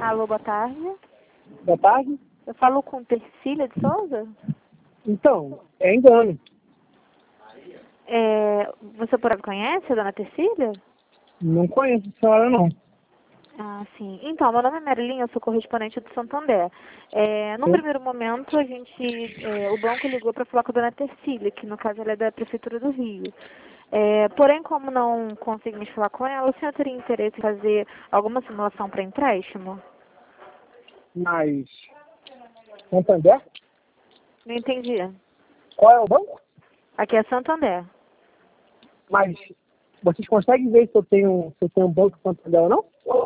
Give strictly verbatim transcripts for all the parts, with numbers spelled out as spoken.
Alô, boa tarde. Boa tarde. Eu falo com Tercília de Souza? Então, é engano. É, você por acaso conhece a dona Tercília? Não conheço a senhora, não. Ah, sim. Então, meu nome é Marilyn, eu sou correspondente do Santander. É, num primeiro momento, a gente, é, o banco ligou para falar com a dona Tercília, que no caso ela é da Prefeitura do Rio. É, porém, como não conseguimos falar com ela, o senhor teria interesse em fazer alguma simulação para empréstimo? Mas, Santander? Não entendi. Qual é o banco? Aqui é Santander. Mas, vocês conseguem ver se eu tenho, se eu tenho um banco Santander ou não?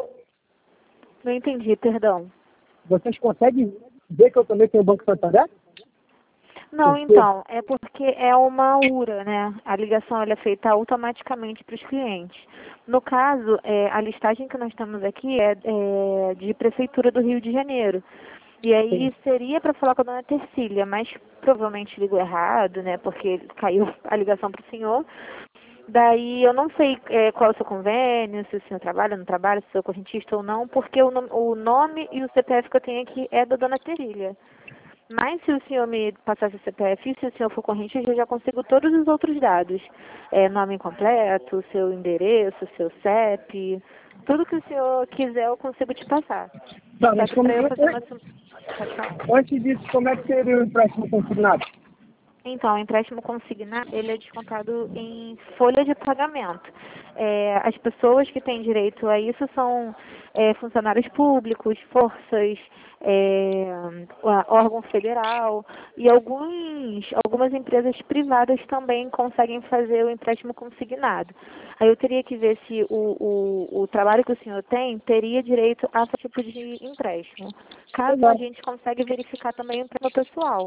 Não entendi, perdão. Vocês conseguem ver que eu também tenho banco Santander? Não, Porque, então, é porque é uma U R A, né? A ligação ela é feita automaticamente para os clientes. No caso, é, a listagem que nós temos aqui é, é de Prefeitura do Rio de Janeiro. E aí sim. seria para falar com a dona Tercília, mas provavelmente ligou errado, né? Porque caiu a ligação para o senhor. Daí eu não sei é, qual é o seu convênio, se o senhor trabalha, não trabalha, se o senhor é correntista ou não, porque o, nom- o nome e o C P F que eu tenho aqui é da dona Terília. Mas se o senhor me passasse o C P F e se o senhor for corrente, eu já consigo todos os outros dados. É, nome completo, seu endereço, seu C E P, tudo que o senhor quiser eu consigo te passar. Tá, Só mas que como, para eu fazer uma... sim- Pode falar. antes disso, como é que seria o empréstimo consignado? Então, o empréstimo consignado, ele é descontado em folha de pagamento. É, as pessoas que têm direito a isso são é, funcionários públicos, forças, é, órgão federal e alguns, algumas empresas privadas também conseguem fazer o empréstimo consignado. Aí eu teria que ver se o, o, o trabalho que o senhor tem teria direito a esse tipo de empréstimo. Caso a Exato. gente consegue verificar também o empréstimo pessoal.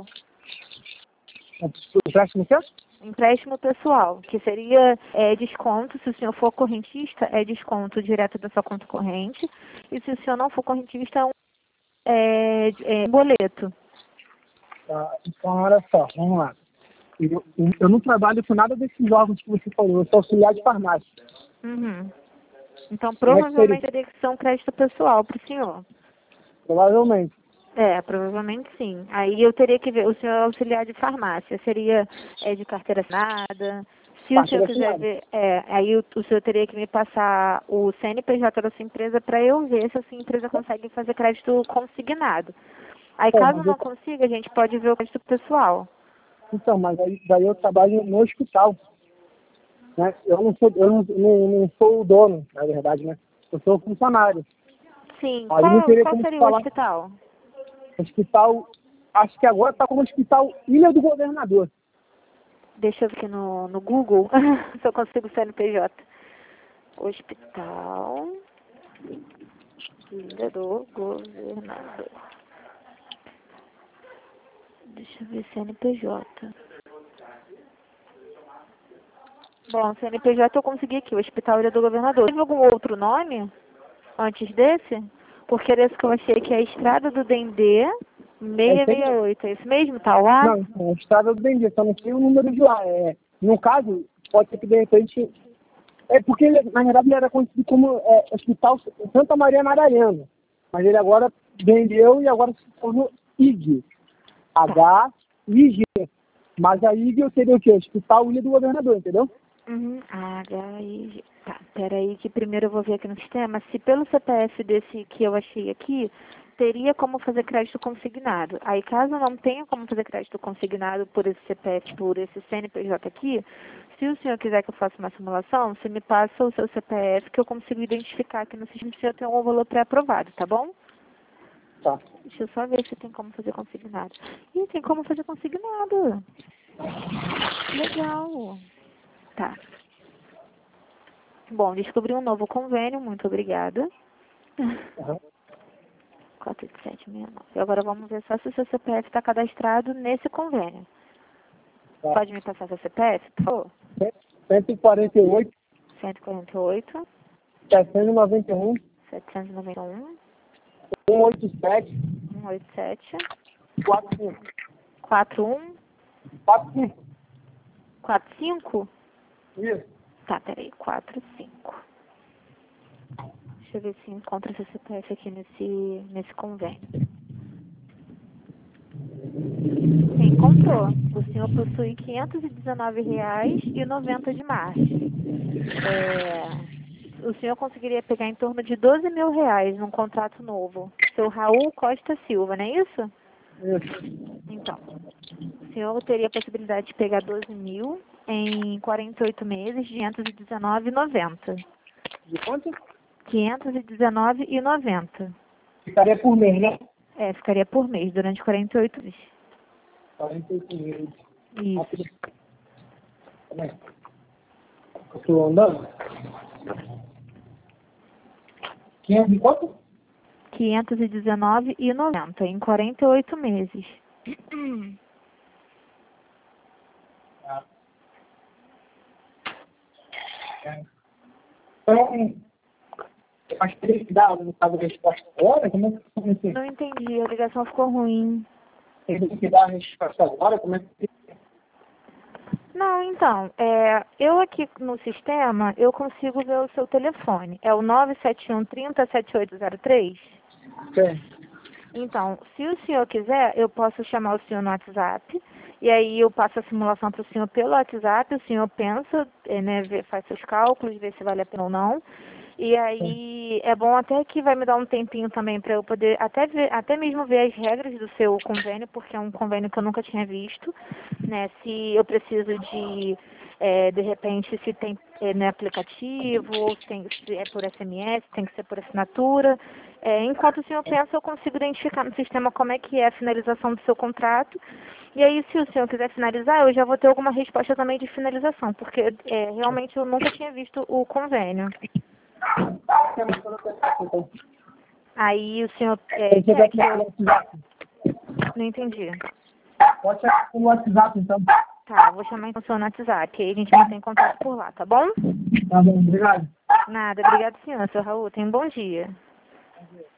O empréstimo que é? Empréstimo pessoal, que seria é, desconto, se o senhor for correntista, é desconto direto da sua conta corrente, e se o senhor não for correntista, é um é, é, boleto. Tá, então, olha só, vamos lá. Eu, eu, eu não trabalho com nada desses órgãos que você falou, eu sou auxiliar de farmácia. Uhum. Então, Como é que seria? provavelmente teria que ser um crédito pessoal para o senhor. Provavelmente. É, provavelmente sim. Aí eu teria que ver, o senhor é auxiliar de farmácia, seria é, de carteira assinada. Se o senhor Carteira quiser assinada. ver, é, aí o, o senhor teria que me passar o C N P J da sua empresa para eu ver se a sua empresa consegue fazer crédito consignado. Aí Pô, caso mas eu, não consiga, a gente pode ver o crédito pessoal. então, mas aí, daí eu trabalho no hospital, né? Eu não sou, eu não, não, não sou o dono, na verdade, né? Eu sou funcionário. Sim, Aí não qual, teria qual como te seria o falar. hospital? Hospital, acho que agora está como Hospital Ilha do Governador. Deixa eu ver aqui no, no Google, se eu consigo o C N P J. Hospital Ilha do Governador. Deixa eu ver C N P J. Bom, C N P J eu consegui aqui, o Hospital Ilha do Governador. Teve algum outro nome antes desse? Porque era esse que eu achei que é a Estrada do Dendê É isso aí? seiscentos e sessenta e oito. É isso mesmo? Tá lá? Não, é Estrada do Dendê, só não sei o número de lá. É, no caso, pode ser que de repente. É porque, ele, na verdade, ele era conhecido como é, Hospital Santa Maria Madalena. Mas ele agora vendeu e agora se tornou I G. H I G. Mas a I G seria o quê? Hospital Ilha do Governador, entendeu? Uhum. H I G. Tá, peraí que primeiro eu vou ver aqui no sistema se pelo C P F desse que eu achei aqui, teria como fazer crédito consignado. Aí caso não tenha como fazer crédito consignado por esse C P F, por esse C N P J aqui, se o senhor quiser que eu faça uma simulação, você me passa o seu C P F que eu consigo identificar aqui no sistema se eu tenho um valor pré-aprovado, tá bom? Tá. Deixa eu só ver se tem como fazer consignado. Ih, tem como fazer consignado. Legal. Tá. Bom, descobri um novo convênio, muito obrigada. Uhum. quatro oito sete seis nove. E agora vamos ver só se o seu C P F está cadastrado nesse convênio. Tá. Pode me passar seu C P F, por favor? cento e quarenta e oito, cento e quarenta e oito, setecentos e noventa e um, setecentos e noventa e um, cento e oitenta e sete, cento e oitenta e sete, quarenta e cinco. quarenta e um, quarenta e cinco. quarenta e cinco. Isso. Tá, peraí, quarenta e cinco. Deixa eu ver se encontra esse C P F aqui nesse, nesse convênio. Sim, encontrou. O senhor possui quinhentos e dezenove reais e noventa de margem. É, o senhor conseguiria pegar em torno de doze mil reais num contrato novo. Seu Raul Costa Silva, não é isso? Isso. Então, o senhor teria a possibilidade de pegar doze mil em quarenta e oito meses de quinhentos e dezenove reais e noventa centavos. De quanto? quinhentos e dezenove reais e noventa centavos. Ficaria por mês, né? É, ficaria por mês, durante quarenta e oito meses. quarenta e oito meses. Isso. Como é? Eu estou andando? quinhentos e quanto? quinhentos e dezenove reais e noventa centavos, em quarenta e oito meses. Ah. É. Então, mas teria que dar no caso a resposta agora? Como é que funciona? Não entendi, a ligação ficou ruim. Teria que dar a resposta agora? Como é que... Não, então, é, eu aqui no sistema, eu consigo ver o seu telefone. É o nove sete um, trinta, setenta e oito zero três? Sim. Então, se o senhor quiser, eu posso chamar o senhor no WhatsApp, e aí eu passo a simulação para o senhor pelo WhatsApp, o senhor pensa, é, né, vê, faz seus cálculos, vê se vale a pena ou não. E aí é bom até que vai me dar um tempinho também para eu poder até ver, até mesmo ver as regras do seu convênio, porque é um convênio que eu nunca tinha visto, né? Se eu preciso de, é, de repente, se tem é, no aplicativo, ou se, tem, se é por S M S, tem que ser por assinatura. É, enquanto o senhor pensa, eu consigo identificar no sistema como é que é a finalização do seu contrato. E aí, se o senhor quiser finalizar, eu já vou ter alguma resposta também de finalização, porque é, realmente eu nunca tinha visto o convênio. Aí o senhor é, quer que eu... Não entendi. Pode ser no WhatsApp, então. Tá, vou chamar então o senhor no WhatsApp, aí a gente mantém contato por lá, tá bom? Tá bom, obrigado. Nada, obrigado senhor, seu Raul, tenha um bom dia.